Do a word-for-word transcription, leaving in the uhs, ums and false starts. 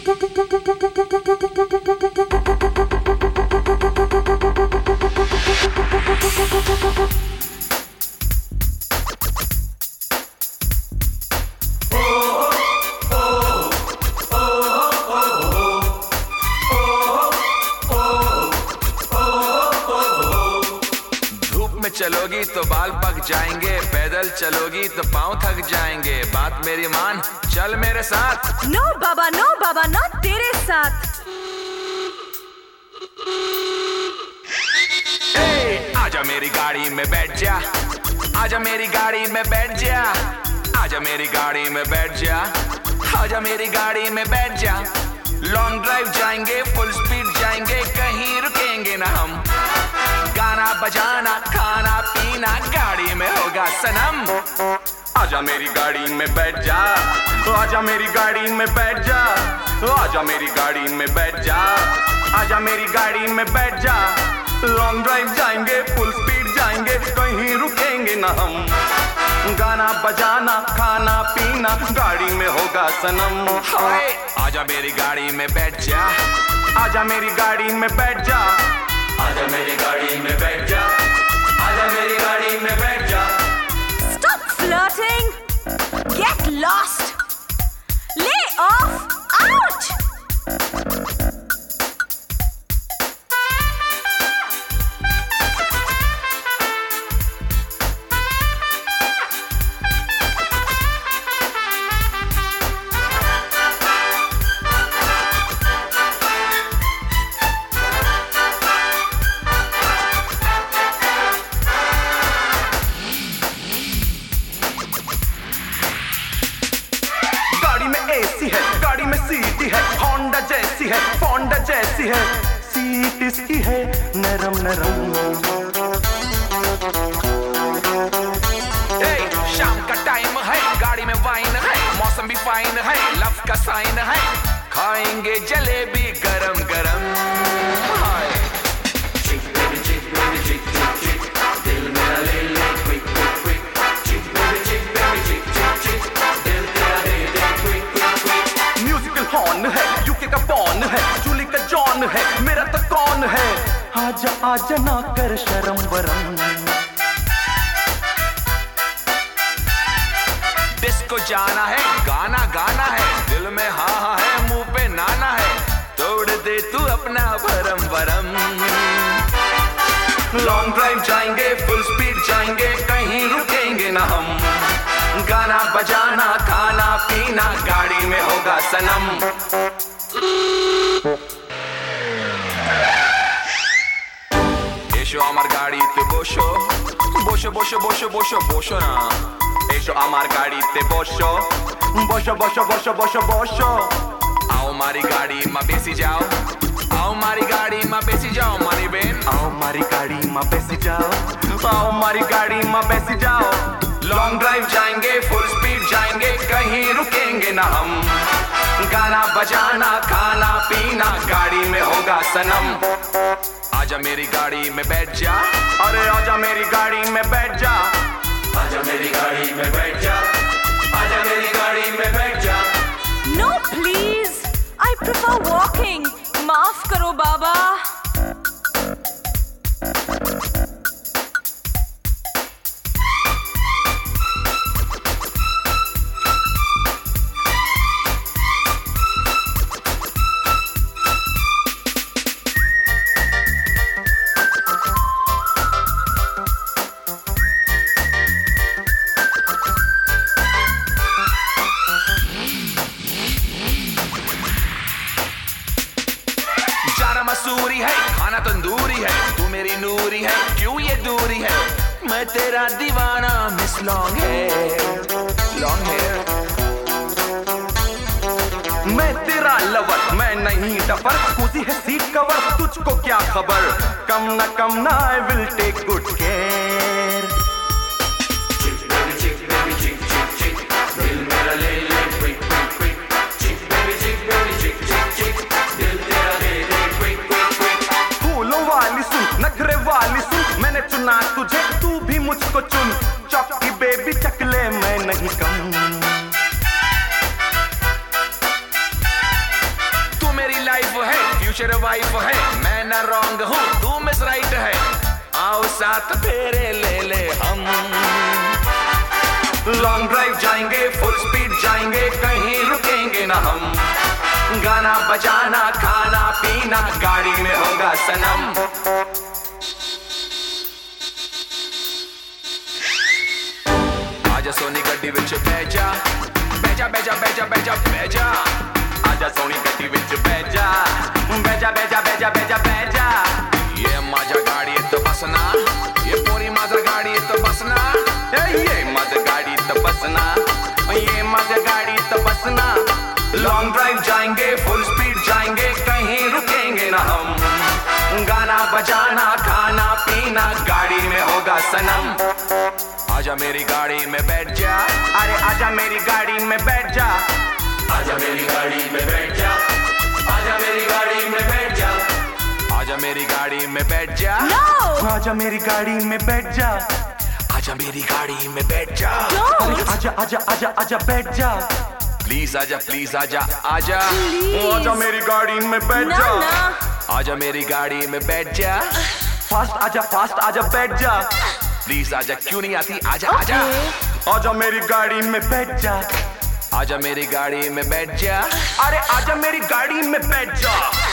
चलोगी तो बाल पक जाएंगे, पैदल चलोगी तो पाँव थक जाएंगे। बात मेरी मान, चल मेरे साथ। नो बाबा नो बाबा ना तेरे साथ। ए, आजा मेरी गाड़ी में बैठ जा, आजा मेरी गाड़ी में बैठ जा, आजा मेरी गाड़ी में बैठ जा, आजा मेरी गाड़ी में बैठ जा। लॉन्ग ड्राइव जाएंगे, फुल स्पीड जाएंगे, कहीं रुकेंगे ना हम। गाना बजाना खाना पीना गाड़ी में होगा सनम। आजा मेरी गाड़ी में बैठ जा, आजा मेरी गाड़ी में बैठ जा, आजा मेरी गाड़ी में बैठ जा, आजा मेरी गाड़ी में बैठ जा। लॉन्ग ड्राइव जाएंगे, फुल स्पीड जाएंगे, कहीं रुकेंगे ना हम। गाना बजाना खाना पीना गाड़ी में होगा सनम। हाय आजा मेरी गाड़ी में बैठ जा, आजा मेरी गाड़ी में बैठ जा, आजा मेरी गाड़ी में बैठ जा, आजा मेरी गाड़ी में बैठ जा। Stop flirting, get lost, lay off, out. AC है गाड़ी में सीटी है, होंडा जैसी है फोंडा जैसी है, सीट इसकी है नरम नरम। ए, शाम का टाइम है, गाड़ी में वाइन है, मौसम भी फाइन है, लव का साइन है, खाएंगे जलेबी गरम गरम। हाय चिक baby chick baby chick chick chick, दिल मेरा ले ले quick quick quick, chick baby chick baby chick chick chick, दिल तेरा दे दे quick quick quick. Musical horn है, यूके का पॉन है, जूली का जॉन है, मेरा तो कौन है। आजा आजा ना कर शर्म वरम। डिस्को जाना है, गाना गाना है, दिल में हाँ हाँ है, मुंह पे नाना है, तोड़ दे तू अपना भरम भरम। लॉन्ग ड्राइव जाएंगे, फुल स्पीड जाएंगे, कहीं रुकेंगे ना हम। गाना बजाना खाना पीना गाड़ी में होगा सनम। এসো আমার গাড়িতে বসো বসো বসো বসো বসো বসো না, এসো আমার গাড়িতে বসো বসো বসো বসো বসো বসো। आओ मारी गाड़ी में बेसी जाओ, आओ मारी गाड़ी में बेसी जाओ मारी बहन, आओ मारी गाड़ी में बेसी जाओ, आओ मारी गाड़ी में बेसी जाओ। लॉन्ग ड्राइव जाएंगे, फुल स्पीड जाएंगे, कहीं रुकेंगे ना हम। गाना बजाना खाना पीना गाड़ी में होगा सनम। आजा मेरी गाड़ी में बैठ जा, अरे आजा मेरी गाड़ी में बैठ जा, आजा मेरी गाड़ी में बैठ जा, आजा मेरी गाड़ी में बैठ जा। No please, I prefer walking. माफ करो बाबा। मसूरी है खाना तंदूरी है, तू मेरी नूरी है, क्यों ये दूरी है। मैं तेरा दीवाना miss long hair, long hair. मैं तेरा लवर मैं नहीं डफर, खुशी है सीट कवर, तुझको क्या खबर। कम न कम ना I will take good care. Chick baby chick baby chick chick chick, दिल मेरा ले ले quick quick quick, chick baby chick baby chick chick chick, दिल तेरा दे दे क्विक क्विक क्विक। फूलों वाली सुन नखरे वाली सुन, मैंने चुना तुझे तू भी मुझको चुन। चौकी बेबी चकले मैं नहीं कम। फ्यूचर वाइफ है, मैं ना रॉन्ग हूँ तू मिस राइट है, आओ साथ फेरे ले ले हम। लॉन्ग ड्राइव जाएंगे, फुल स्पीड जाएंगे, कहीं रुकेंगे ना हम, गाना बजाना खाना पीना गाड़ी में होगा सनम। आजा सोनी गड्डी विच बैजा बैजा बैजा बैजा बैजा बैजा, आजा सोनी गड्डी विच बैजा बैजा बैजा बैजा बैजा बैजा। ये माझा गाड़ी तो बसना, ये पूरी माझा गाड़ी तो बसना, ये माझा गाड़ी तो बसना, ये माझा गाड़ी तो बसना। लॉन्ग ड्राइव जाएंगे, फुल स्पीड जाएंगे, कहीं रुकेंगे ना हम, गाना बजाना खाना पीना गाड़ी में होगा सनम। आजा मेरी गाड़ी में बैठ जा, अरे आजा मेरी गाड़ी में बैठ जा, आजा मेरी गाड़ी में बैठ जा, आजा मेरी गाड़ी में बैठ जा, आजा मेरी गाड़ी में बैठ जा, No! आजा मेरी गाड़ी में बैठ जा, आजा मेरी गाड़ी में बैठ जा, Don't! आजा आजा आजा आजा बैठ जा, प्लीज आजा प्लीज आजा आजा, Please. आजा मेरी गाड़ी में बैठ ना, जा, ना। आजा मेरी गाड़ी में बैठ जा, फास्ट आजा फास्ट आजा बैठ जा, प्लीज आजा क्यों नहीं आती आजा आजा, आजा मेरी गाड़ी में बैठ जा, आजा मेरी गाड़ी में बैठ जा, अरे आजा मेरी गाड़ी में बैठ जा।